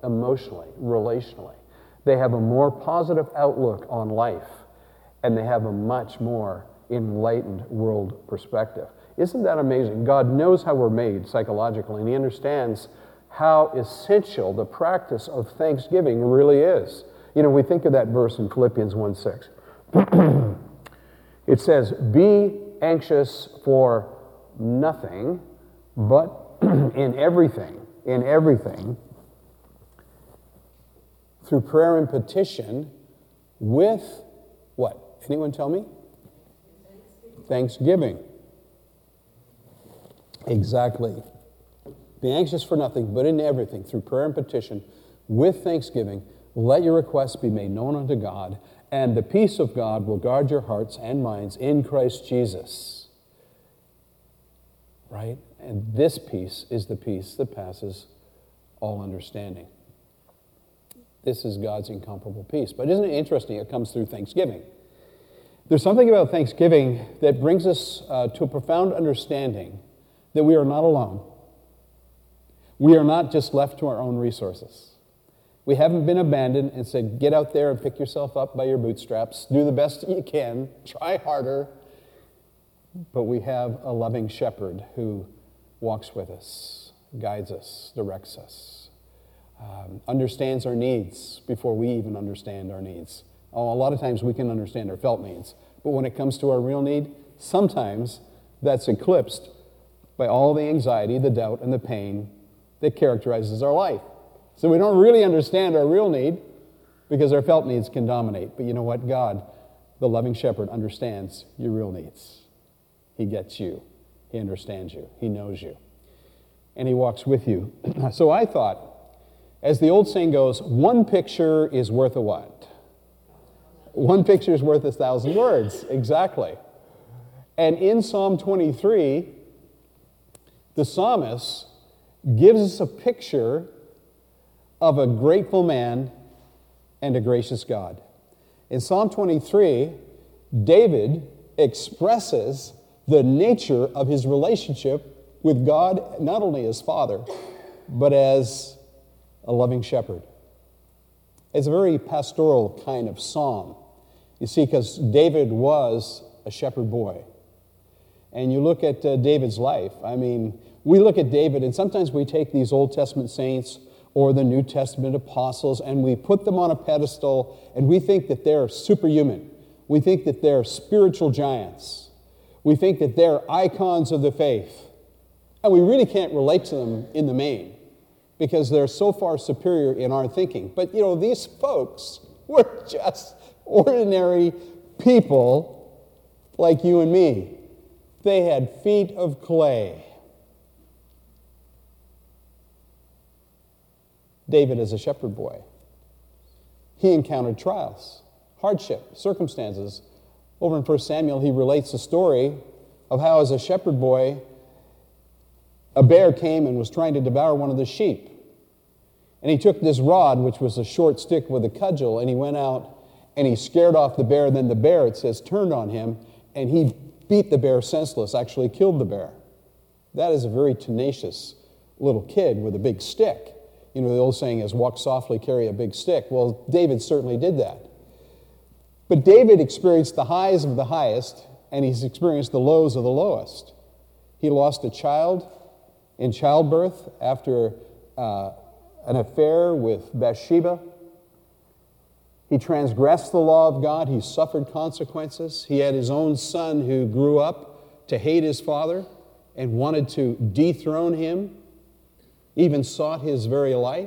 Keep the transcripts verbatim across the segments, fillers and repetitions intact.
emotionally, relationally. They have a more positive outlook on life, and they have a much more enlightened world perspective. Isn't that amazing? God knows how we're made psychologically, and He understands how essential the practice of thanksgiving really is. You know, we think of that verse in Philippians one six. It says, be anxious for nothing, but in everything, in everything, through prayer and petition, with what? Anyone tell me? Thanksgiving. Exactly. Be anxious for nothing, but in everything, through prayer and petition, with thanksgiving, let your requests be made known unto God, and the peace of God will guard your hearts and minds in Christ Jesus. Right? And this peace is the peace that passes all understanding. This is God's incomparable peace. But isn't it interesting? It comes through thanksgiving. There's something about thanksgiving that brings us uh, to a profound understanding that we are not alone. We are not just left to our own resources. We haven't been abandoned and said, get out there and pick yourself up by your bootstraps. Do the best that you can. Try harder. But we have a loving shepherd who walks with us, guides us, directs us, um, understands our needs before we even understand our needs. Oh, a lot of times we can understand our felt needs. But when it comes to our real need, sometimes that's eclipsed by all the anxiety, the doubt, and the pain that characterizes our life. So we don't really understand our real need because our felt needs can dominate. But you know what? God, the loving shepherd, understands your real needs. He gets you. He understands you. He knows you. And He walks with you. So I thought, as the old saying goes, one picture is worth a what? One picture is worth a thousand words. Exactly. And in Psalm twenty-three, the psalmist gives us a picture of a grateful man and a gracious God. In Psalm twenty-three, David expresses the nature of his relationship with God, not only as Father, but as a loving shepherd. It's a very pastoral kind of psalm. You see, because David was a shepherd boy. And you look at uh, David's life. I mean, we look at David, and sometimes we take these Old Testament saints or the New Testament apostles, and we put them on a pedestal, and we think that they're superhuman. We think that they're spiritual giants. We think that they're icons of the faith. And we really can't relate to them in the main because they're so far superior in our thinking. But, you know, these folks were just ordinary people like you and me. They had feet of clay. David is a shepherd boy. He encountered trials, hardship, circumstances. Over in First Samuel, he relates a story of how as a shepherd boy, a bear came and was trying to devour one of the sheep. And he took this rod, which was a short stick with a cudgel, and he went out and he scared off the bear. Then the bear, it says, turned on him, and he beat the bear senseless, actually killed the bear. That is a very tenacious little kid with a big stick. You know, the old saying is, walk softly, carry a big stick. Well, David certainly did that. But David experienced the highs of the highest, and he's experienced the lows of the lowest. He lost a child in childbirth after uh, an affair with Bathsheba. He transgressed the law of God. He suffered consequences. He had his own son who grew up to hate his father and wanted to dethrone him, even sought his very life.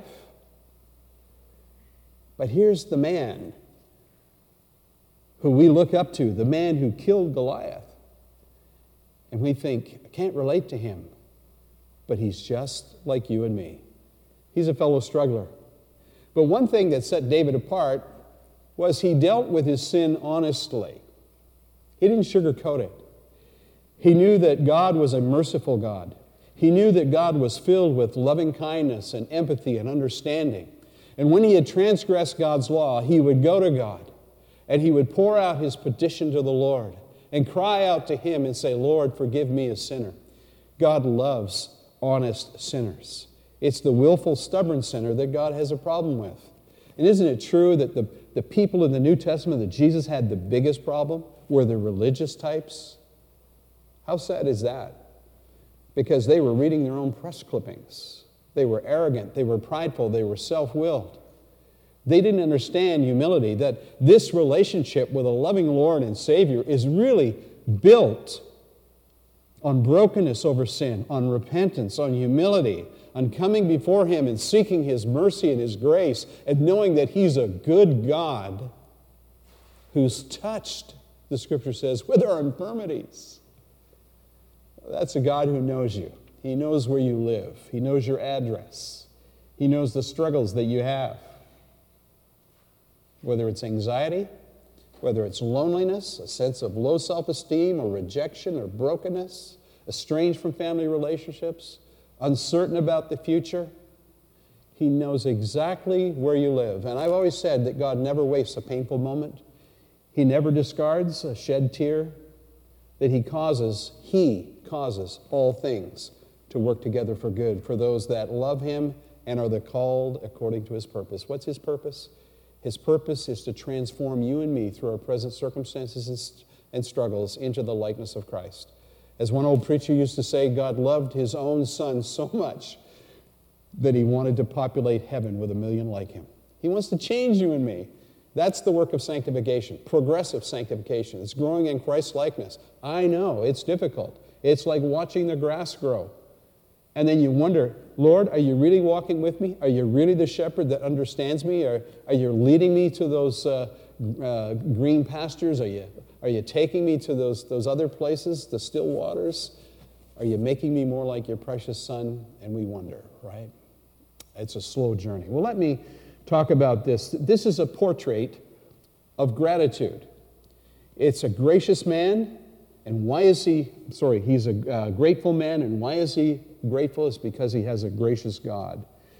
But here's the man who we look up to, the man who killed Goliath. And we think, I can't relate to him. But he's just like you and me. He's a fellow struggler. But one thing that set David apart was he dealt with his sin honestly. He didn't sugarcoat it. He knew that God was a merciful God. He knew that God was filled with loving kindness and empathy and understanding. And when he had transgressed God's law, he would go to God and he would pour out his petition to the Lord and cry out to him and say, Lord, forgive me a sinner. God loves honest sinners. It's the willful, stubborn sinner that God has a problem with. And isn't it true that the, the people in the New Testament that Jesus had the biggest problem were the religious types? How sad is that? Because they were reading their own press clippings. They were arrogant, they were prideful, they were self-willed. They didn't understand humility, that this relationship with a loving Lord and Savior is really built on brokenness over sin, on repentance, on humility, on coming before Him and seeking His mercy and His grace, and knowing that He's a good God who's touched, the Scripture says, with our infirmities. That's a God who knows you. He knows where you live. He knows your address. He knows the struggles that you have. Whether it's anxiety, whether it's loneliness, a sense of low self-esteem or rejection or brokenness, estranged from family relationships, uncertain about the future, He knows exactly where you live. And I've always said that God never wastes a painful moment. He never discards a shed tear, that He causes, He causes all things to work together for good for those that love Him and are the called according to His purpose. What's His purpose? His purpose is to transform you and me through our present circumstances and struggles into the likeness of Christ. As one old preacher used to say, God loved His own Son so much that He wanted to populate heaven with a million like Him. He wants to change you and me. That's the work of sanctification, progressive sanctification. It's growing in Christ's likeness. I know, it's difficult. It's like watching the grass grow. And then you wonder, Lord, are you really walking with me? Are you really the shepherd that understands me? Are, are you leading me to those uh, uh, green pastures? Are you, are you taking me to those, those other places, the still waters? Are you making me more like your precious Son? And we wonder, right? It's a slow journey. Well, let me talk about this. This is a portrait of gratitude. It's a gracious man. And why is he, sorry, he's a uh, grateful man, and why is he grateful? It's because he has a gracious God.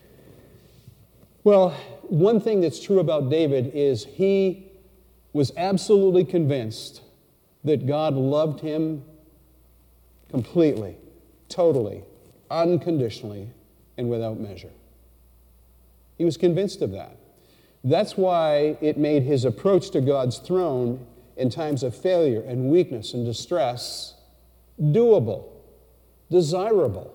Well, one thing that's true about David is he was absolutely convinced that God loved him completely, totally, unconditionally, and without measure. He was convinced of that. That's why it made his approach to God's throne in times of failure and weakness and distress doable, desirable.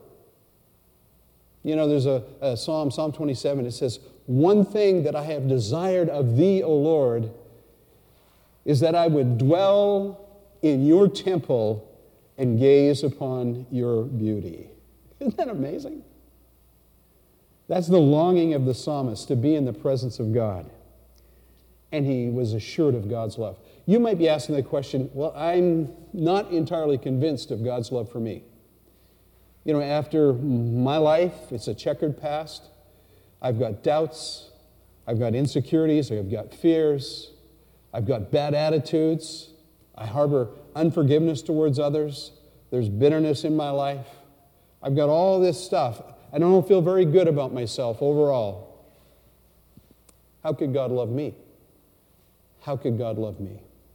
You know, there's a, a Psalm, Psalm twenty-seven, it says, one thing that I have desired of thee, O Lord, is that I would dwell in your temple and gaze upon your beauty. Isn't that amazing? That's the longing of the psalmist, to be in the presence of God. And he was assured of God's love. You might be asking the question, well, I'm not entirely convinced of God's love for me. You know, after my life, it's a checkered past. I've got doubts. I've got insecurities. I've got fears. I've got bad attitudes. I harbor unforgiveness towards others. There's bitterness in my life. I've got all this stuff. I don't feel very good about myself overall. How could God love me? How could God love me?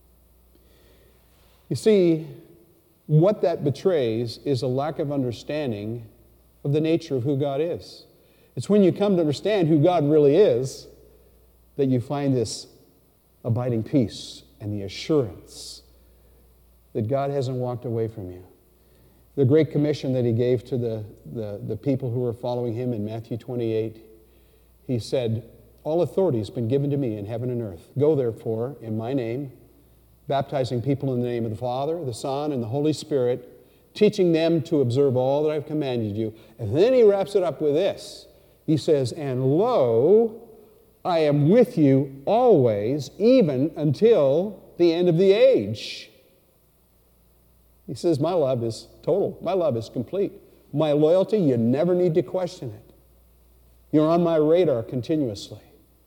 You see, what that betrays is a lack of understanding of the nature of who God is. It's when you come to understand who God really is that you find this abiding peace and the assurance that God hasn't walked away from you. The great commission that he gave to the, the, the people who were following him in Matthew twenty-eight, he said, all authority has been given to me in heaven and earth. Go therefore in my name, baptizing people in the name of the Father, the Son, and the Holy Spirit, teaching them to observe all that I've commanded you. And then he wraps it up with this. He says, and lo, I am with you always, even until the end of the age. He says, my love is total. My love is complete. My loyalty, you never need to question it. You're on my radar continuously.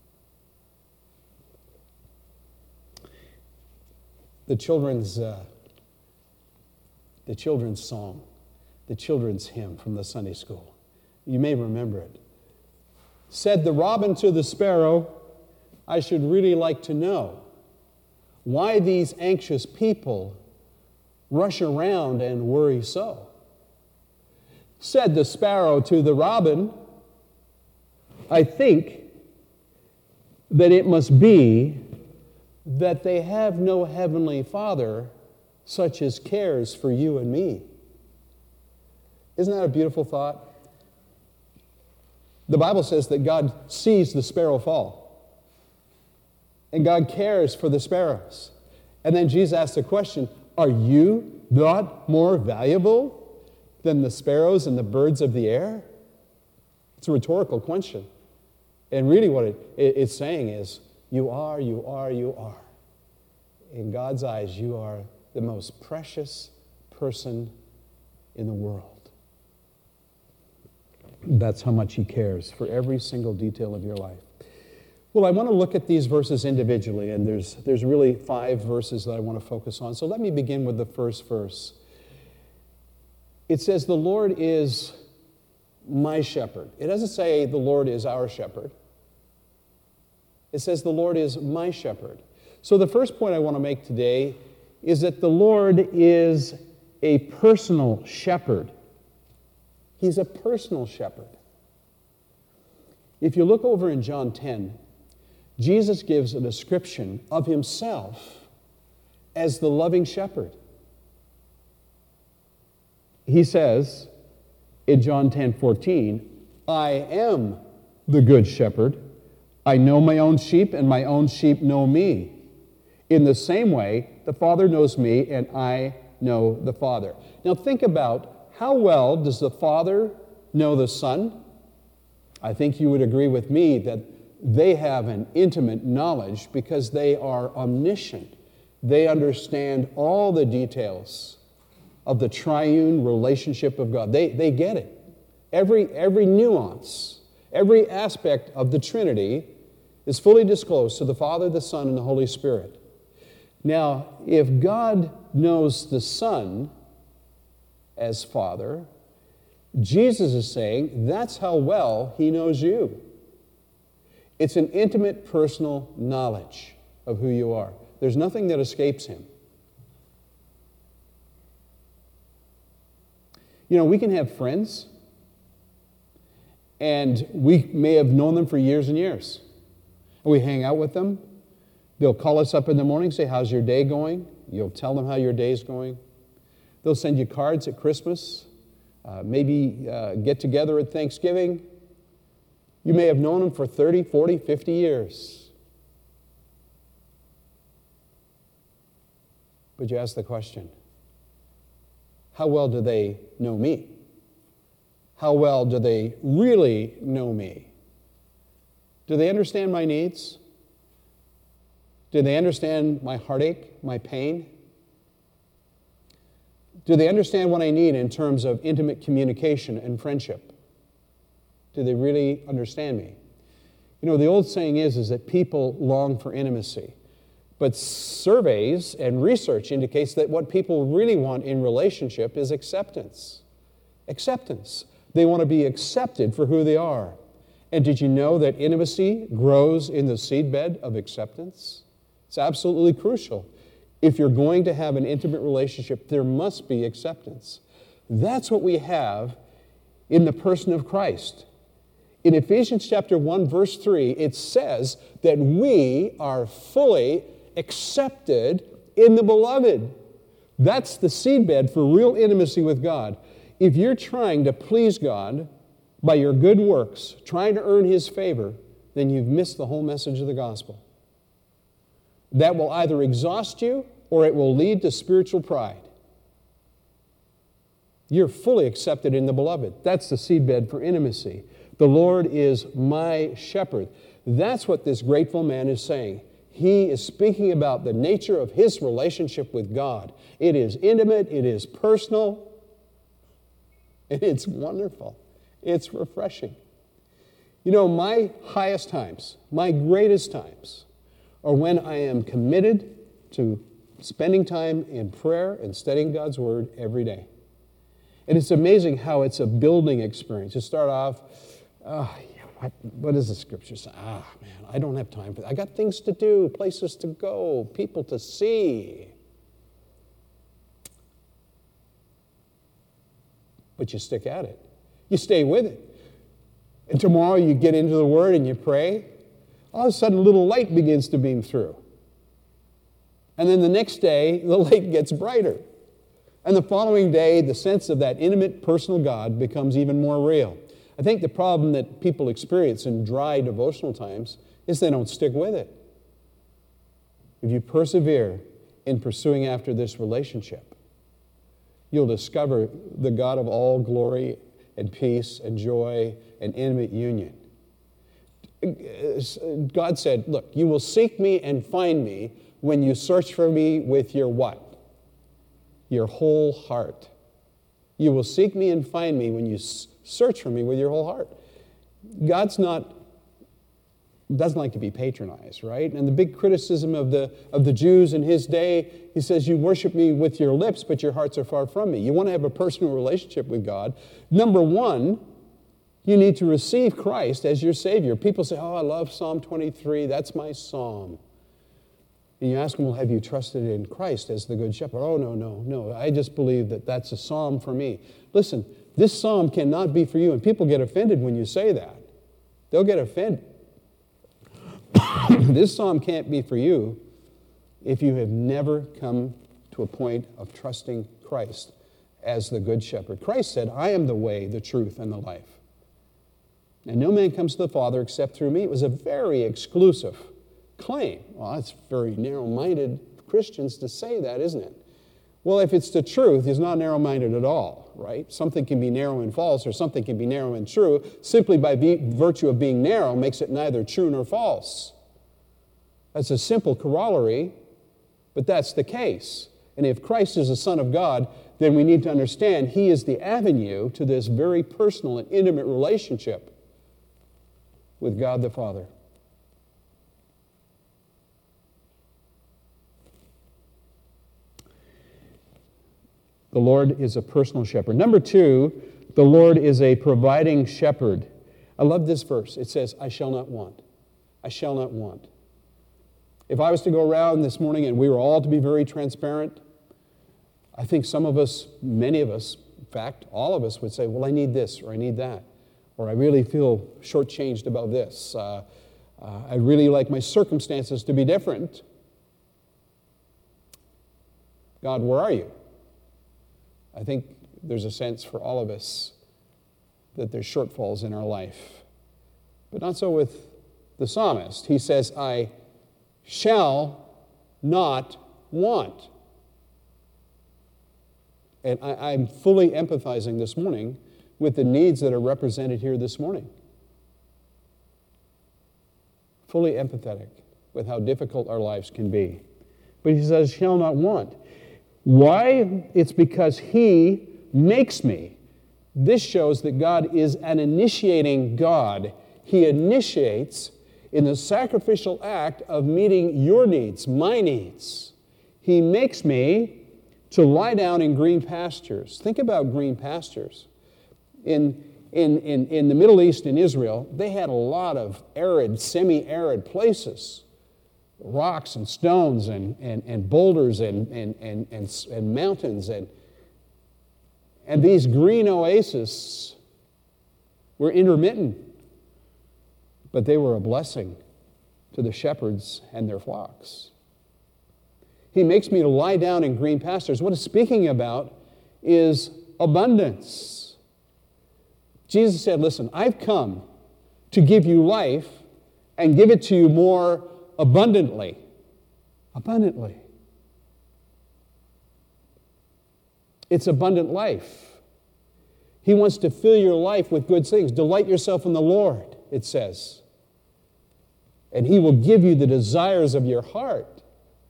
The children's, uh, the children's song, the children's hymn from the Sunday school. You may remember it. Said the robin to the sparrow, I should really like to know why these anxious people rush around and worry so. Said the sparrow to the robin, I think that it must be that they have no heavenly Father such as cares for you and me. Isn't that a beautiful thought? The Bible says that God sees the sparrow fall, and God cares for the sparrows. And then Jesus asked the question, are you not more valuable than the sparrows and the birds of the air? It's a rhetorical question. And really what it, it, it's saying is, you are, you are, you are. In God's eyes, you are the most precious person in the world. That's how much He cares for every single detail of your life. Well, I want to look at these verses individually, and there's, there's really five verses that I want to focus on. So let me begin with the first verse. It says, the Lord is my shepherd. It doesn't say the Lord is our shepherd. It says the Lord is my shepherd. So the first point I want to make today is that the Lord is a personal shepherd. He's a personal shepherd. If you look over in John ten, Jesus gives a description of Himself as the loving shepherd. He says in John ten fourteen, I am the good shepherd. I know my own sheep, and my own sheep know me. In the same way, the Father knows me, and I know the Father. Now think about, how well does the Father know the Son? I think you would agree with me that they have an intimate knowledge because they are omniscient. They understand all the details of the triune relationship of God. They, they get it. Every, every nuance, every aspect of the Trinity is fully disclosed to the Father, the Son, and the Holy Spirit. Now, if God knows the Son as Father, Jesus is saying that's how well He knows you. It's an intimate, personal knowledge of who you are. There's nothing that escapes Him. You know, we can have friends, and we may have known them for years and years. We hang out with them. They'll call us up in the morning, say, how's your day going? You'll tell them how your day's going. They'll send you cards at Christmas, uh, maybe uh, get together at Thanksgiving. You may have known them for thirty, forty, fifty years. But you ask the question, how well do they know me? How well do they really know me? Do they understand my needs? Do they understand my heartache, my pain? Do they understand what I need in terms of intimate communication and friendship? Do they really understand me? You know, the old saying is, is that people long for intimacy. But surveys and research indicates that what people really want in relationship is acceptance. Acceptance. They want to be accepted for who they are. And did you know that intimacy grows in the seedbed of acceptance? It's absolutely crucial. If you're going to have an intimate relationship, there must be acceptance. That's what we have in the person of Christ. In Ephesians chapter one, verse three, it says that we are fully accepted in the Beloved. That's the seedbed for real intimacy with God. If you're trying to please God by your good works, trying to earn His favor, then you've missed the whole message of the gospel. That will either exhaust you or it will lead to spiritual pride. You're fully accepted in the Beloved. That's the seedbed for intimacy. The Lord is my shepherd. That's what this grateful man is saying. He is speaking about the nature of his relationship with God. It is intimate, it is personal, and it's wonderful. It's refreshing. You know, my highest times, my greatest times, are when I am committed to spending time in prayer and studying God's Word every day. And it's amazing how it's a building experience. You start off, oh, yeah, what, what does the Scripture say? Ah, man, I don't have time for that. I got things to do, places to go, people to see. But you stick at it. You stay with it. And tomorrow you get into the Word and you pray. All of a sudden, a little light begins to beam through. And then the next day, the light gets brighter. And the following day, the sense of that intimate, personal God becomes even more real. I think the problem that people experience in dry devotional times is they don't stick with it. If you persevere in pursuing after this relationship, you'll discover the God of all glory and peace and joy and intimate union. God said, look, you will seek me and find me when you search for me with your what? Your whole heart. You will seek me and find me when you search for me with your whole heart. God's not, doesn't like to be patronized, right? And the big criticism of the, of the Jews in his day, he says, you worship me with your lips, but your hearts are far from me. You want to have a personal relationship with God. Number one, you need to receive Christ as your Savior. People say, oh, I love Psalm twenty-three. That's my psalm. And you ask them, well, have you trusted in Christ as the Good Shepherd? Oh, no, no, no. I just believe that that's a psalm for me. Listen, this psalm cannot be for you. And people get offended when you say that. They'll get offended. This psalm can't be for you if you have never come to a point of trusting Christ as the Good Shepherd. Christ said, I am the way, the truth, and the life. And no man comes to the Father except through me. It was a very exclusive claim. Well, that's very narrow-minded Christians to say that, isn't it? Well, if it's the truth, he's not narrow-minded at all, right? Something can be narrow and false, or something can be narrow and true. Simply by virtue of being narrow makes it neither true nor false. That's a simple corollary, but that's the case. And if Christ is the Son of God, then we need to understand he is the avenue to this very personal and intimate relationship with God the Father. The Lord is a personal shepherd. Number two, the Lord is a providing shepherd. I love this verse. It says, I shall not want. I shall not want. If I was to go around this morning and we were all to be very transparent, I think some of us, many of us, in fact, all of us would say, well, I need this or I need that. Or I really feel shortchanged about this. Uh, uh, I really like my circumstances to be different. God, where are you? I think there's a sense for all of us that there's shortfalls in our life. But not so with the psalmist. He says, I shall not want. And I, I'm fully empathizing this morning with the needs that are represented here this morning. Fully empathetic with how difficult our lives can be. But he says, shall not want. Why? It's because he makes me. This shows that God is an initiating God. He initiates in the sacrificial act of meeting your needs, my needs. He makes me to lie down in green pastures. Think about green pastures. In, in, in, in the Middle East, in Israel, they had a lot of arid, semi-arid places. Rocks and stones and, and, and boulders and, and, and, and, and mountains. And, and these green oases were intermittent, but they were a blessing to the shepherds and their flocks. He makes me to lie down in green pastures. What it's speaking about is abundance. Jesus said, listen, I've come to give you life and give it to you more abundantly. Abundantly. It's abundant life. He wants to fill your life with good things. Delight yourself in the Lord, it says. And he will give you the desires of your heart.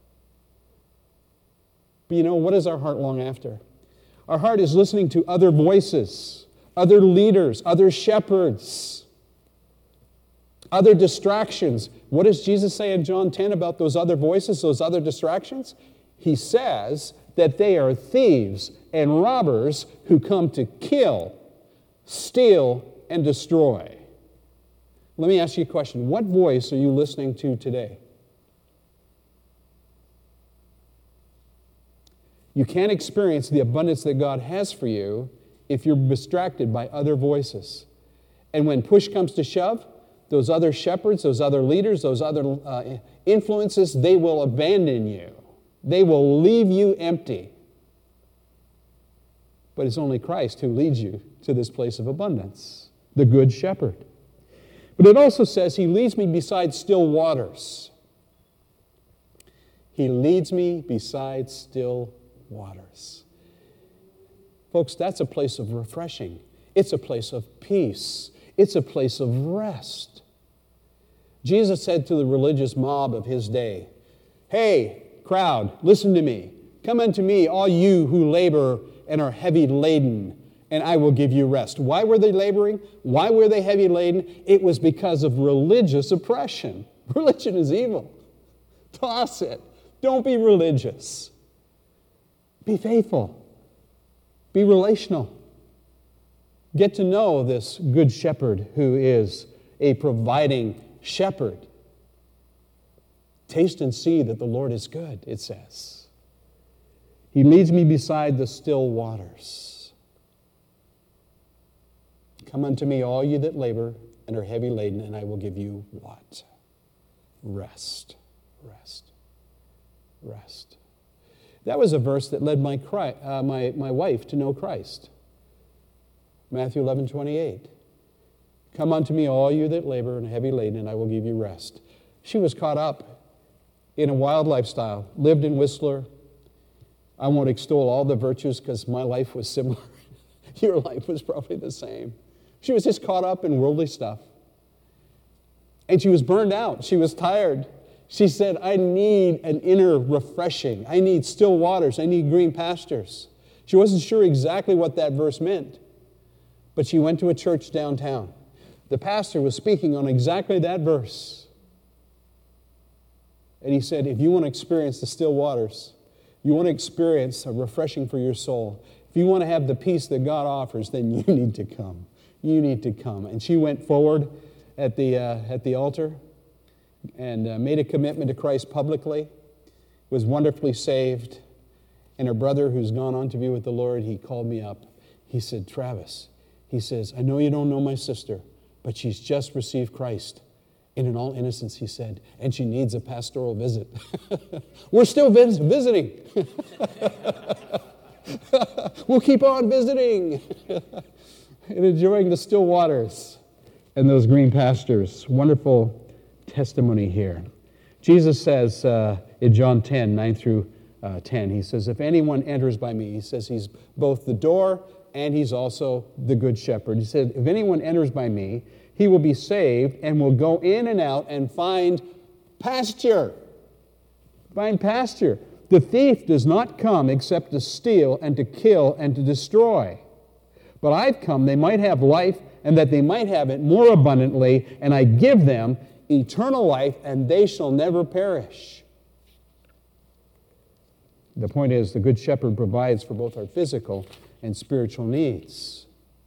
But you know, what is our heart long after? Our heart is listening to other voices, other leaders, other shepherds, other distractions. What does Jesus say in John ten about those other voices, those other distractions? He says that they are thieves and robbers who come to kill, steal, and destroy. Let me ask you a question. What voice are you listening to today? You can't experience the abundance that God has for you if you're distracted by other voices. And when push comes to shove, those other shepherds, those other leaders, those other uh, influences, they will abandon you. They will leave you empty. But it's only Christ who leads you to this place of abundance, the Good Shepherd. But it also says, He leads me beside still waters. He leads me beside still waters. Folks, that's a place of refreshing. It's a place of peace. It's a place of rest. Jesus said to the religious mob of His day, "Hey, crowd, listen to me. Come unto me, all you who labor and are heavy laden, and I will give you rest." Why were they laboring? Why were they heavy laden? It was because of religious oppression. Religion is evil. Toss it. Don't be religious. Be faithful. Be relational. Get to know this Good Shepherd who is a providing shepherd. Taste and see that the Lord is good, it says. He leads me beside the still waters. Come unto me, all you that labor and are heavy laden, and I will give you what? Rest. Rest. Rest. That was a verse that led my, uh, my, my wife to know Christ. Matthew eleven twenty-eight. Come unto me, all you that labor and are heavy laden, and I will give you rest. She was caught up in a wild lifestyle, lived in Whistler. I won't extol all the virtues because my life was similar. Your life was probably the same. She was just caught up in worldly stuff. And she was burned out. She was tired. She said, I need an inner refreshing. I need still waters. I need green pastures. She wasn't sure exactly what that verse meant, but she went to a church downtown. The pastor was speaking on exactly that verse. And he said, if you want to experience the still waters, you want to experience a refreshing for your soul, if you want to have the peace that God offers, then you need to come. You need to come. And she went forward at the, uh, at the altar and uh, made a commitment to Christ publicly, was wonderfully saved. And her brother, who's gone on to be with the Lord, he called me up. He said, Travis, he says, I know you don't know my sister, but she's just received Christ. And in all innocence, he said, and she needs a pastoral visit. We're still vis- visiting. We'll keep on visiting and enjoying the still waters and those green pastures. Wonderful testimony here. Jesus says uh, in John ten, nine through ten, he says, if anyone enters by me, he says he's both the door and he's also the good shepherd. He said, if anyone enters by me, he will be saved and will go in and out and find pasture. Find pasture. The thief does not come except to steal and to kill and to destroy. But I've come they might have life and that they might have it more abundantly, and I give them eternal life, and they shall never perish. The point is, the Good Shepherd provides for both our physical and spiritual needs.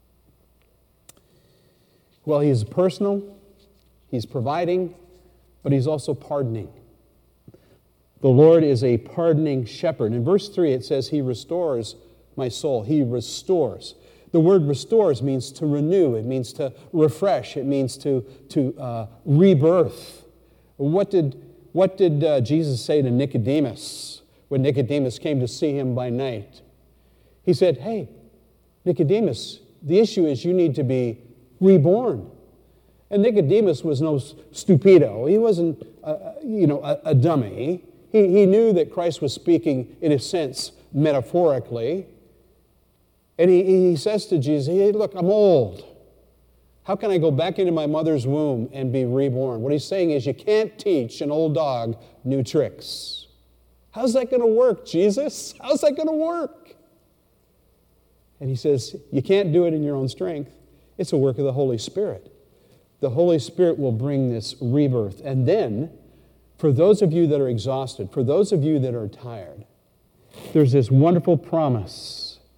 Well, he's personal, he's providing, but he's also pardoning. The Lord is a pardoning shepherd. In verse three, it says, he restores my soul. He restores. The word restores means to renew. It means to refresh. It means to, to uh, rebirth. What did, what did uh, Jesus say to Nicodemus when Nicodemus came to see him by night? He said, hey, Nicodemus, the issue is you need to be reborn. And Nicodemus was no stupido. He wasn't, uh, you know, a, a dummy. He, he knew that Christ was speaking, in a sense, metaphorically. And he, he says to Jesus, hey, look, I'm old. How can I go back into my mother's womb and be reborn? What he's saying is you can't teach an old dog new tricks. How's that going to work, Jesus? How's that going to work? And he says, you can't do it in your own strength. It's a work of the Holy Spirit. The Holy Spirit will bring this rebirth. And then, for those of you that are exhausted, for those of you that are tired, there's this wonderful promise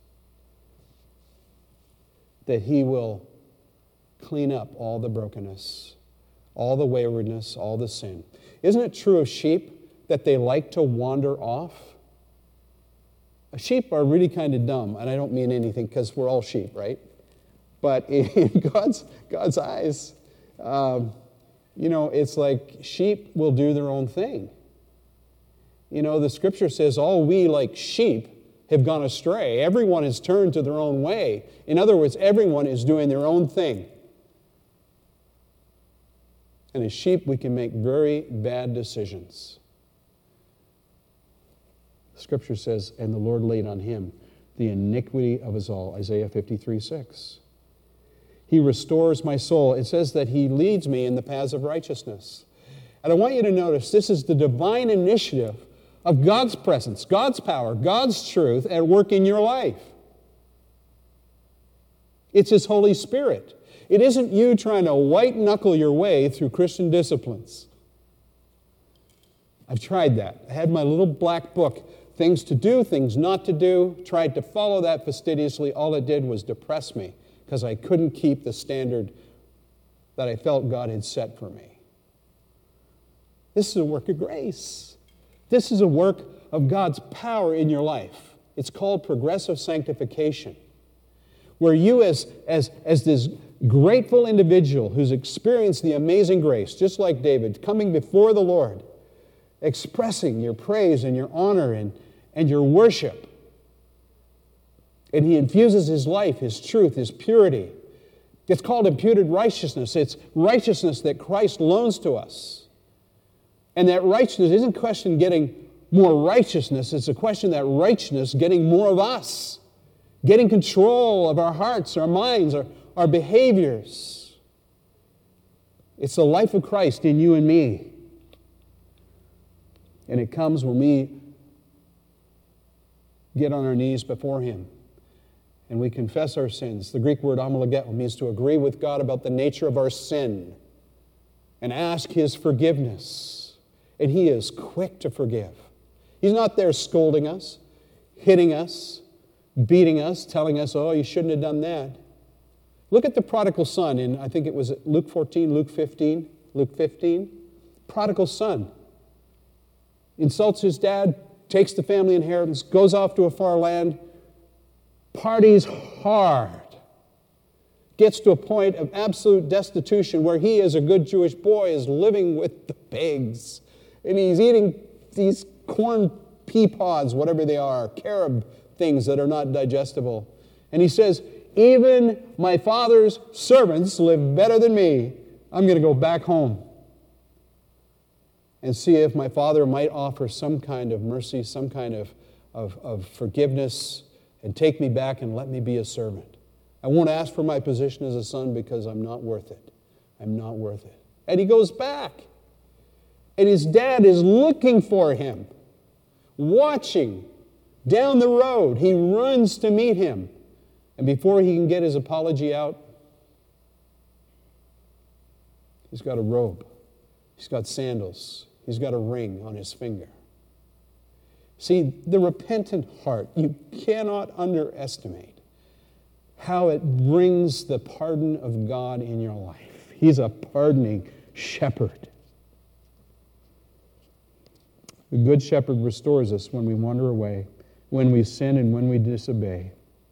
that he will clean up all the brokenness, all the waywardness, all the sin. Isn't it true of sheep that they like to wander off? Sheep are really kind of dumb, and I don't mean anything because we're all sheep, right? But in God's, God's eyes, um, you know, it's like sheep will do their own thing. You know, the Scripture says, all we like sheep have gone astray. Everyone has turned to their own way. In other words, everyone is doing their own thing. And as sheep, we can make very bad decisions. Scripture says, and the Lord laid on him the iniquity of us all, Isaiah fifty-three six. He restores my soul. It says that he leads me in the paths of righteousness. And I want you to notice this is the divine initiative of God's presence, God's power, God's truth at work in your life. It's His Holy Spirit. It isn't you trying to white-knuckle your way through Christian disciplines. I've tried that. I had my little black book, things to do, things not to do, tried to follow that fastidiously. All it did was depress me because I couldn't keep the standard that I felt God had set for me. This is a work of grace. This is a work of God's power in your life. It's called progressive sanctification, where you as, as, as this grateful individual who's experienced the amazing grace, just like David, coming before the Lord, expressing your praise and your honor and, and your worship. And he infuses his life, his truth, his purity. It's called imputed righteousness. It's righteousness that Christ loans to us. And that righteousness isn't a question getting more righteousness. It's a question that righteousness getting more of us. Getting control of our hearts, our minds, our, our behaviors. It's the life of Christ in you and me. And it comes when we get on our knees before Him and we confess our sins. The Greek word homologeo means to agree with God about the nature of our sin and ask His forgiveness. And He is quick to forgive. He's not there scolding us, hitting us, beating us, telling us, oh, you shouldn't have done that. Look at the prodigal son in, I think it was Luke fourteen, Luke fifteen, Luke fifteen. Prodigal son. Insults his dad, takes the family inheritance, goes off to a far land, parties hard, gets to a point of absolute destitution where he, as a good Jewish boy, is living with the pigs. And he's eating these corn pea pods, whatever they are, carob things that are not digestible. And he says, even my father's servants live better than me. I'm going to go back home and see if my father might offer some kind of mercy, some kind of, of, of forgiveness, and take me back and let me be a servant. I won't ask for my position as a son because I'm not worth it. I'm not worth it. And he goes back. And his dad is looking for him, watching down the road. He runs to meet him. And before he can get his apology out, he's got a robe. He's got sandals. He's got a ring on his finger. See, the repentant heart, you cannot underestimate how it brings the pardon of God in your life. He's a pardoning shepherd. The good shepherd restores us when we wander away, when we sin and when we disobey.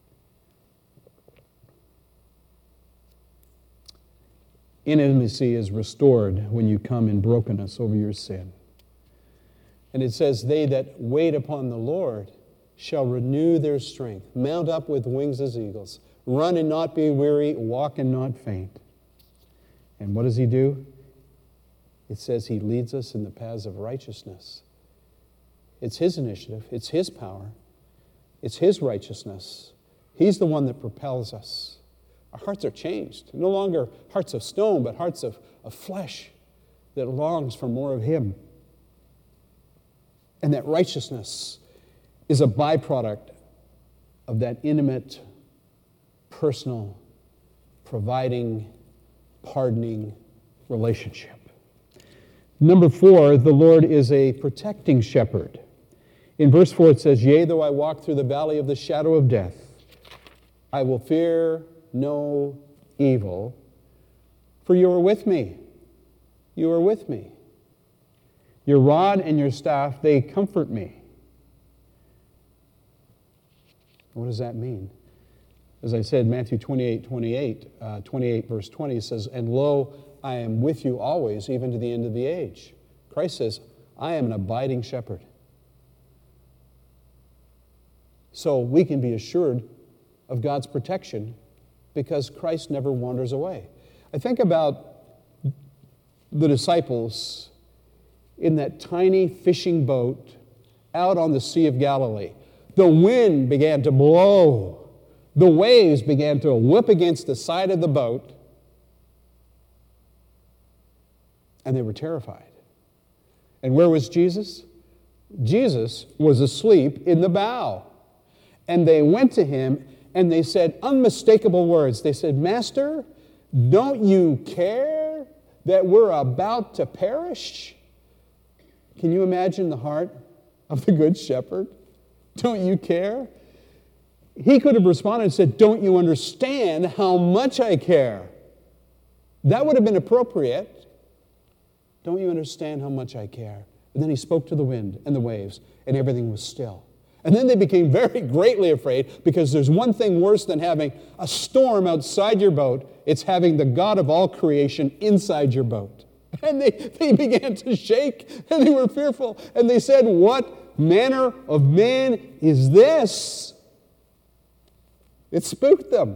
Intimacy is restored when you come in brokenness over your sin. And it says, they that wait upon the Lord shall renew their strength, mount up with wings as eagles, run and not be weary, walk and not faint. And what does He do? It says He leads us in the paths of righteousness. It's His initiative. It's His power. It's His righteousness. He's the one that propels us. Our hearts are changed. No longer hearts of stone, but hearts of, of flesh that longs for more of Him. And that righteousness is a byproduct of that intimate, personal, providing, pardoning relationship. Number four, the Lord is a protecting shepherd. In verse four it says, yea, though I walk through the valley of the shadow of death, I will fear no evil, for you are with me. You are with me. Your rod and your staff, they comfort me. What does that mean? As I said, Matthew twenty-eight, twenty-eight, uh, twenty-eight, verse twenty says, and lo, I am with you always, even to the end of the age. Christ says, I am an abiding shepherd. So we can be assured of God's protection because Christ never wanders away. I think about the disciples in that tiny fishing boat out on the Sea of Galilee. The wind began to blow. The waves began to whip against the side of the boat, and they were terrified. And where was Jesus? Jesus was asleep in the bow. And they went to him, and they said unmistakable words. They said, Master, don't you care that we're about to perish? Can you imagine the heart of the Good Shepherd? Don't you care? He could have responded and said, don't you understand how much I care? That would have been appropriate. Don't you understand how much I care? And then he spoke to the wind and the waves, and everything was still. And then they became very greatly afraid, because there's one thing worse than having a storm outside your boat. It's having the God of all creation inside your boat. And they, they began to shake, and they were fearful. And they said, what manner of man is this? It spooked them.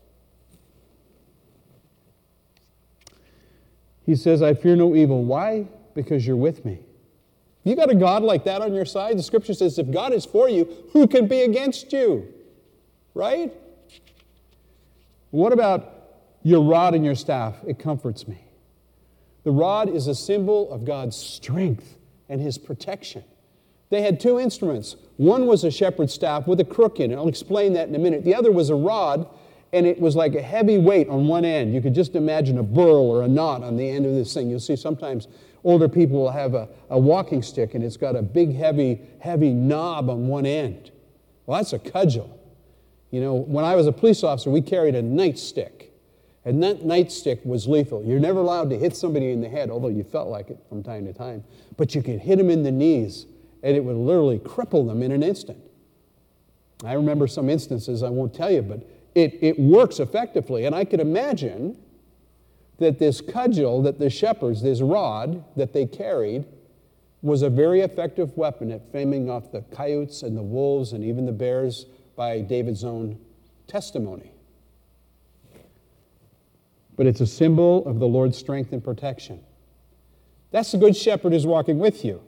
He says, I fear no evil. Why? Because you're with me. You got a God like that on your side? The Scripture says, if God is for you, who can be against you? Right? What about your rod and your staff? It comforts me. The rod is a symbol of God's strength and His protection. They had two instruments. One was a shepherd's staff with a crook in it. I'll explain that in a minute. The other was a rod, and it was like a heavy weight on one end. You could just imagine a burl or a knot on the end of this thing. You'll see sometimes older people will have a, a walking stick, and it's got a big, heavy, heavy knob on one end. Well, that's a cudgel. You know, when I was a police officer, we carried a nightstick. And that nightstick was lethal. You're never allowed to hit somebody in the head, although you felt like it from time to time. But you could hit them in the knees, and it would literally cripple them in an instant. I remember some instances, I won't tell you, but it, it works effectively. And I could imagine that this cudgel that the shepherds, this rod that they carried, was a very effective weapon at fending off the coyotes and the wolves and even the bears, by David's own testimony. But it's a symbol of the Lord's strength and protection. That's the Good Shepherd who's walking with you.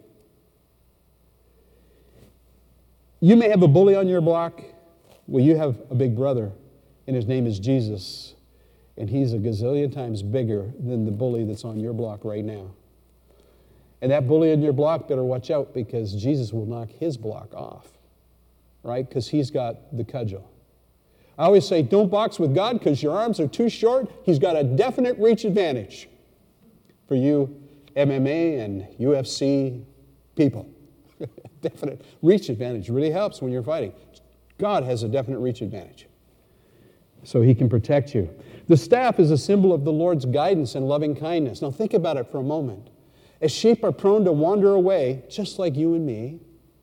You may have a bully on your block. Well, you have a big brother, and his name is Jesus. And he's a gazillion times bigger than the bully that's on your block right now. And that bully on your block better watch out, because Jesus will knock his block off, right? Because he's got the cudgel. I always say, don't box with God because your arms are too short. He's got a definite reach advantage for you M M A and U F C people. Definite reach advantage really helps when you're fighting. God has a definite reach advantage, so He can protect you. The staff is a symbol of the Lord's guidance and loving kindness. Now think about it for a moment. As sheep are prone to wander away, just like you and me,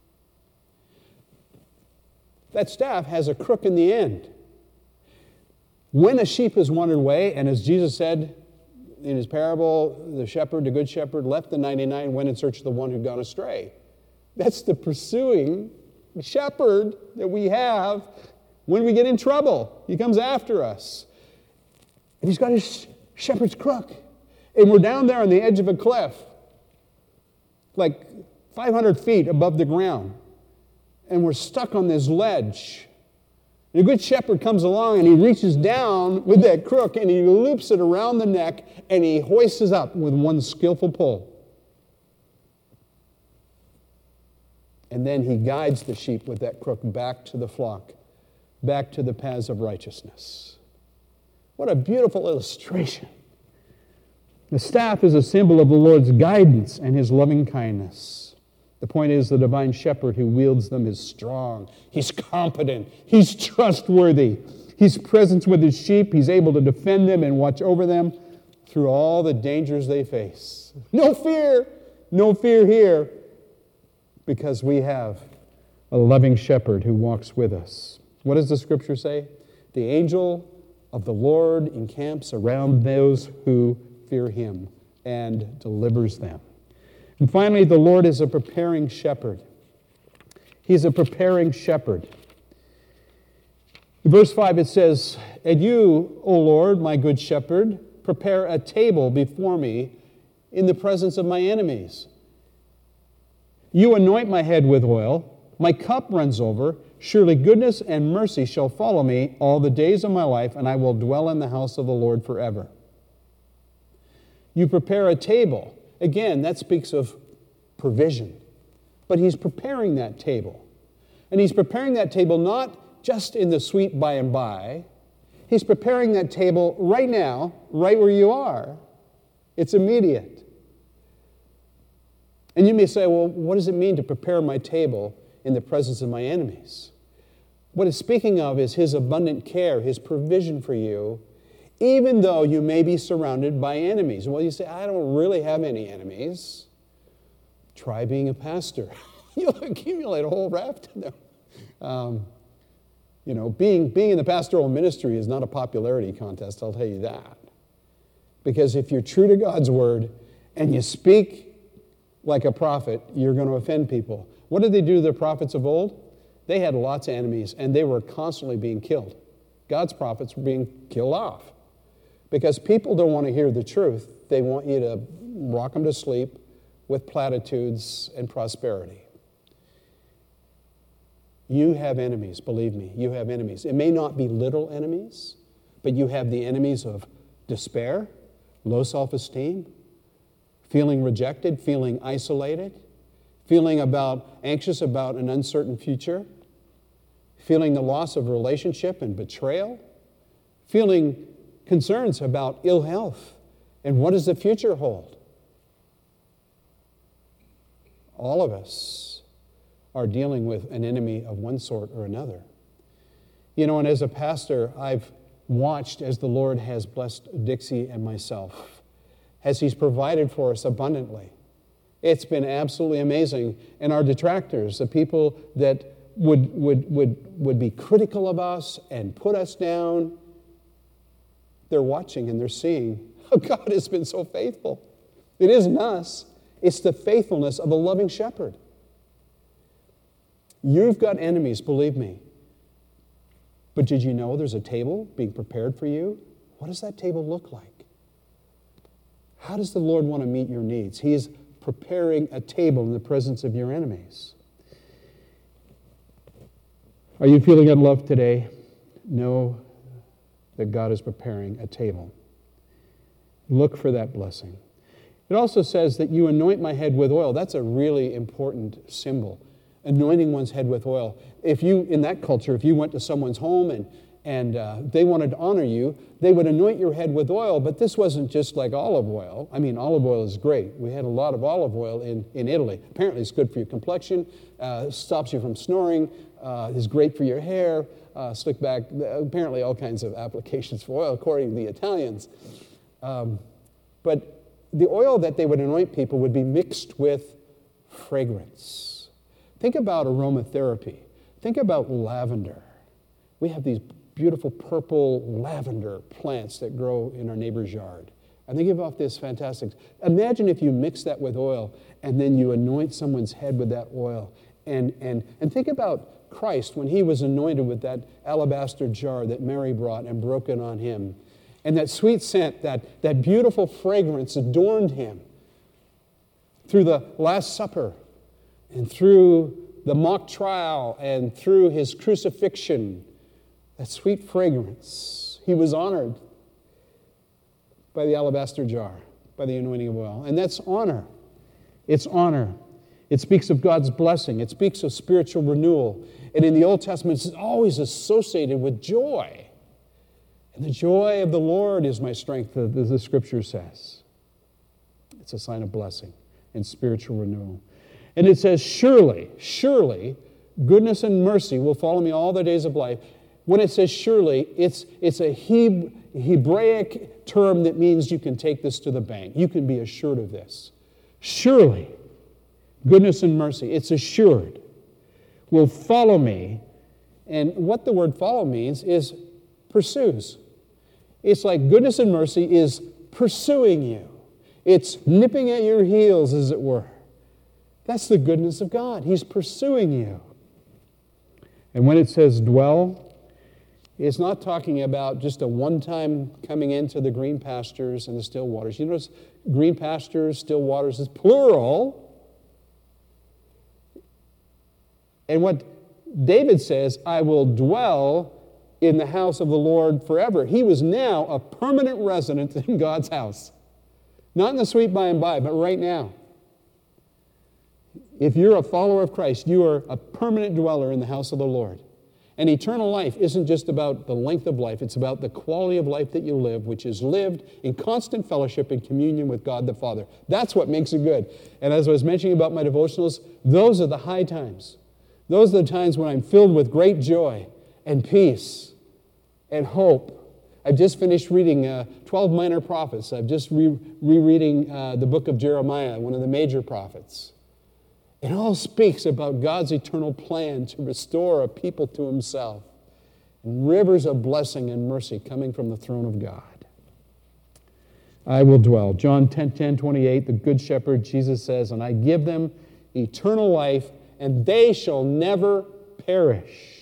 that staff has a crook in the end. When a sheep has wandered away, and as Jesus said in His parable, the shepherd, the good shepherd, left the ninety-nine, went in search of the one who'd gone astray. That's the pursuing shepherd that we have when we get in trouble. He comes after us. And He's got His shepherd's crook. And we're down there on the edge of a cliff, like five hundred feet above the ground. And we're stuck on this ledge. And a good shepherd comes along, and he reaches down with that crook, and he loops it around the neck, and he hoists us up with one skillful pull. And then he guides the sheep with that crook back to the flock, back to the paths of righteousness. What a beautiful illustration. The staff is a symbol of the Lord's guidance and His loving kindness. The point is, the divine shepherd who wields them is strong. He's competent. He's trustworthy. He's present with His sheep. He's able to defend them and watch over them through all the dangers they face. No fear. No fear here, because we have a loving shepherd who walks with us. What does the Scripture say? The angel of the Lord encamps around those who fear him and delivers them. And finally, the Lord is a preparing shepherd. He's a preparing shepherd. In verse five it says, "And you, O Lord, my good shepherd, prepare a table before me in the presence of my enemies. You anoint my head with oil, my cup runs over. Surely goodness and mercy shall follow me all the days of my life, and I will dwell in the house of the Lord forever." You prepare a table. Again, that speaks of provision. But he's preparing that table. And he's preparing that table not just in the sweet by and by. He's preparing that table right now, right where you are. It's immediate. And you may say, well, what does it mean to prepare my table in the presence of my enemies? What it's speaking of is his abundant care, his provision for you, even though you may be surrounded by enemies. Well, you say, I don't really have any enemies. Try being a pastor. You'll accumulate a whole raft of them. Um, you know, being, being in the pastoral ministry is not a popularity contest, I'll tell you that. Because if you're true to God's word and you speak like a prophet, you're going to offend people. What did they do to the prophets of old? They had lots of enemies, and they were constantly being killed. God's prophets were being killed off. Because people don't want to hear the truth. They want you to rock them to sleep with platitudes and prosperity. You have enemies, believe me, you have enemies. It may not be little enemies, but you have the enemies of despair, low self-esteem, feeling rejected, feeling isolated, feeling about anxious about an uncertain future, feeling the loss of relationship and betrayal, feeling concerns about ill health and what does the future hold. All of us are dealing with an enemy of one sort or another. You know, and as a pastor, I've watched as the Lord has blessed Dixie and myself, as he's provided for us abundantly. It's been absolutely amazing. And our detractors, the people that would, would, would, would be critical of us and put us down, they're watching and they're seeing how God has been so faithful. It isn't us. It's the faithfulness of a loving shepherd. You've got enemies, believe me. But did you know there's a table being prepared for you? What does that table look like? How does the Lord want to meet your needs? He is preparing a table in the presence of your enemies. Are you feeling unloved today? Know that God is preparing a table. Look for that blessing. It also says that you anoint my head with oil. That's a really important symbol. Anointing one's head with oil. If you, in that culture, if you went to someone's home and, and uh, they wanted to honor you, they would anoint your head with oil, but this wasn't just like olive oil. I mean, olive oil is great. We had a lot of olive oil in, in Italy. Apparently it's good for your complexion, uh, stops you from snoring, uh, is great for your hair, uh, slick back, apparently all kinds of applications for oil, according to the Italians. Um, but the oil that they would anoint people would be mixed with fragrance. Think about aromatherapy. Think about lavender. We have these beautiful purple lavender plants that grow in our neighbor's yard. And they give off this fantastic... Imagine if you mix that with oil and then you anoint someone's head with that oil. And, and, and think about Christ when he was anointed with that alabaster jar that Mary brought and broke it on him. And that sweet scent, that, that beautiful fragrance adorned him through the Last Supper and through the mock trial and through his crucifixion. That sweet fragrance. He was honored by the alabaster jar, by the anointing of oil. And that's honor. It's honor. It speaks of God's blessing. It speaks of spiritual renewal. And in the Old Testament, it's always associated with joy. And the joy of the Lord is my strength, as the Scripture says. It's a sign of blessing and spiritual renewal. And it says, surely, surely, goodness and mercy will follow me all the days of life. When it says surely, it's, it's a Heb- Hebraic term that means you can take this to the bank. You can be assured of this. Surely, goodness and mercy, it's assured, will follow me. And what the word follow means is pursues. It's like goodness and mercy is pursuing you. It's nipping at your heels, as it were. That's the goodness of God. He's pursuing you. And when it says dwell, it's not talking about just a one-time coming into the green pastures and the still waters. You notice green pastures, still waters is plural. And what David says, I will dwell in the house of the Lord forever. He was now a permanent resident in God's house. Not in the sweet by and by, but right now. If you're a follower of Christ, you are a permanent dweller in the house of the Lord. And eternal life isn't just about the length of life, it's about the quality of life that you live, which is lived in constant fellowship and communion with God the Father. That's what makes it good. And as I was mentioning about my devotionals, those are the high times. Those are the times when I'm filled with great joy and peace and hope. I've just finished reading uh, twelve Minor Prophets. I've just re- rereading uh, the book of Jeremiah, one of the major prophets. It all speaks about God's eternal plan to restore a people to himself. And rivers of blessing and mercy coming from the throne of God. I will dwell. John ten, ten, twenty-eight, the Good Shepherd, Jesus says, and I give them eternal life, and they shall never perish.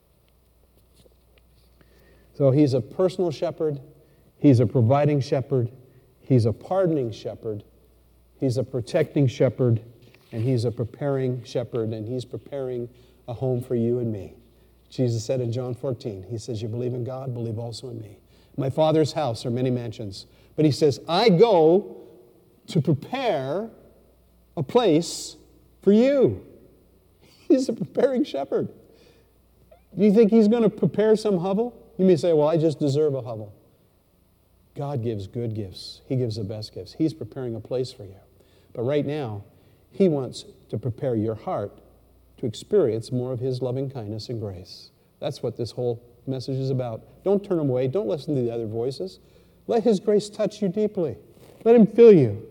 So he's a personal shepherd. He's a providing shepherd. He's a pardoning shepherd. He's a protecting shepherd. And he's a preparing shepherd, and he's preparing a home for you and me. Jesus said in John fourteen, he says, you believe in God, believe also in me. My Father's house are many mansions. But he says, I go to prepare a place for you. He's a preparing shepherd. Do you think he's going to prepare some hovel? You may say, well, I just deserve a hovel. God gives good gifts. He gives the best gifts. He's preparing a place for you. But right now, he wants to prepare your heart to experience more of his loving kindness and grace. That's what this whole message is about. Don't turn away. Don't listen to the other voices. Let his grace touch you deeply. Let him fill you.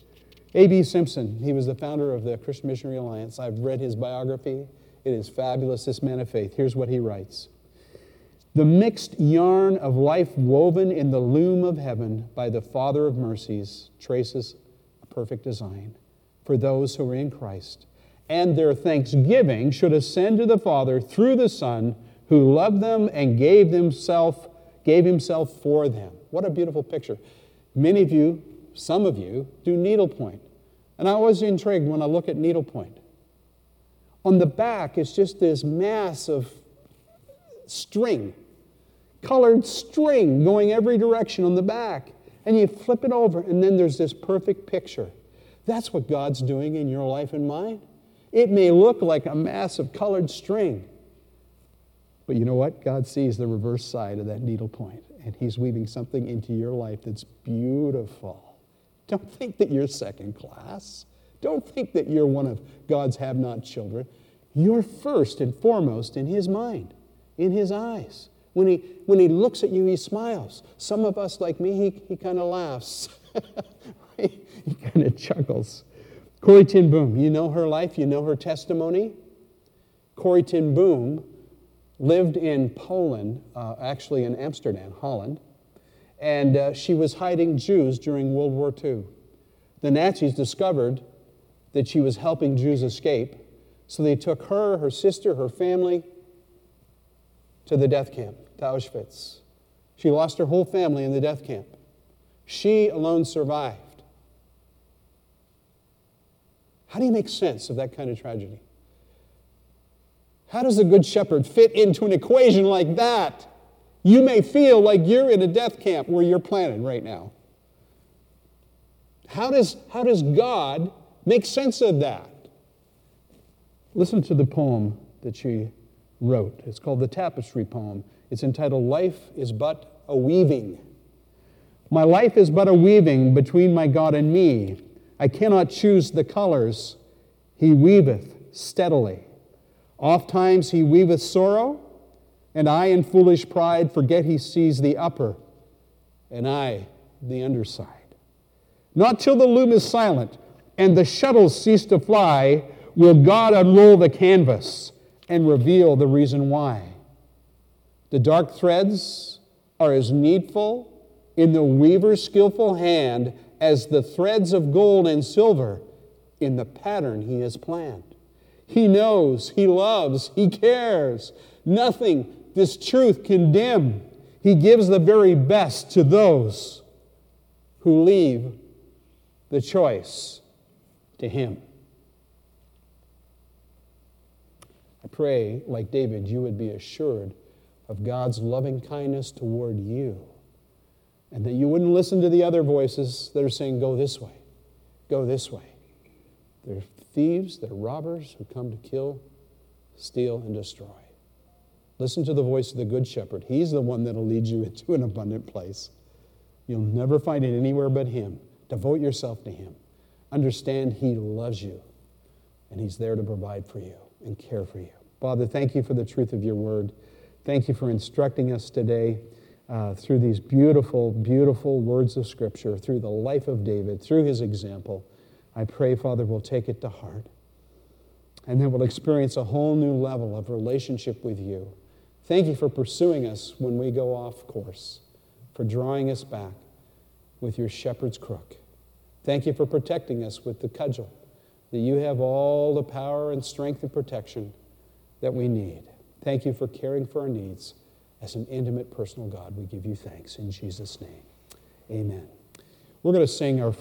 A B Simpson, he was the founder of the Christian Missionary Alliance. I've read his biography. It is fabulous, this man of faith. Here's what he writes. The mixed yarn of life woven in the loom of heaven by the Father of mercies traces a perfect design for those who are in Christ. And their thanksgiving should ascend to the Father through the Son, who loved them and gave himself, gave himself for them. What a beautiful picture. Many of you, some of you, do needlepoint. And I was intrigued when I look at needlepoint. On the back is just this mass of string, colored string going every direction on the back. And you flip it over, and then there's this perfect picture. That's what God's doing in your life and mine. It may look like a mass of colored string, but you know what? God sees the reverse side of that needlepoint, and he's weaving something into your life that's beautiful. Don't think that you're second class. Don't think that you're one of God's have-not children. You're first and foremost in his mind, in his eyes. When he, when he looks at you, he smiles. Some of us, like me, he, he kind of laughs. He kind of chuckles. Corrie ten Boom, you know her life, you know her testimony. Corrie ten Boom lived in Poland, uh, actually in Amsterdam, Holland, and uh, she was hiding Jews during World War Two. The Nazis discovered that she was helping Jews escape, so they took her, her sister, her family to the death camp, to Auschwitz. She lost her whole family in the death camp. She alone survived. How do you make sense of that kind of tragedy? How does the Good Shepherd fit into an equation like that? You may feel like you're in a death camp where you're planted right now. How does, how does God make sense of that? Listen to the poem that she wrote. It's called the Tapestry Poem. It's entitled, Life is But a Weaving. My life is but a weaving between my God and me. I cannot choose the colors. He weaveth steadily. Ofttimes he weaveth sorrow, and I in foolish pride forget he sees the upper, and I the underside. Not till the loom is silent and the shuttles cease to fly will God unroll the canvas and reveal the reason why. The dark threads are as needful in the weaver's skillful hand as the threads of gold and silver in the pattern he has planned. He knows, he loves, he cares. Nothing this truth can dim. He gives the very best to those who leave the choice to him. I pray, like David, you would be assured of God's loving kindness toward you, and that you wouldn't listen to the other voices that are saying, go this way, go this way. They're thieves, they're robbers who come to kill, steal, and destroy. Listen to the voice of the Good Shepherd. He's the one that will lead you into an abundant place. You'll never find it anywhere but him. Devote yourself to him. Understand he loves you, and he's there to provide for you and care for you. Father, thank you for the truth of your word. Thank you for instructing us today uh, through these beautiful, beautiful words of Scripture, through the life of David, through his example. I pray, Father, we'll take it to heart, and then we'll experience a whole new level of relationship with you. Thank you for pursuing us when we go off course, for drawing us back with your shepherd's crook. Thank you for protecting us with the cudgel, that you have all the power and strength and protection that we need. Thank you for caring for our needs. As an intimate, personal God, we give you thanks in Jesus' name. Amen. We're going to sing our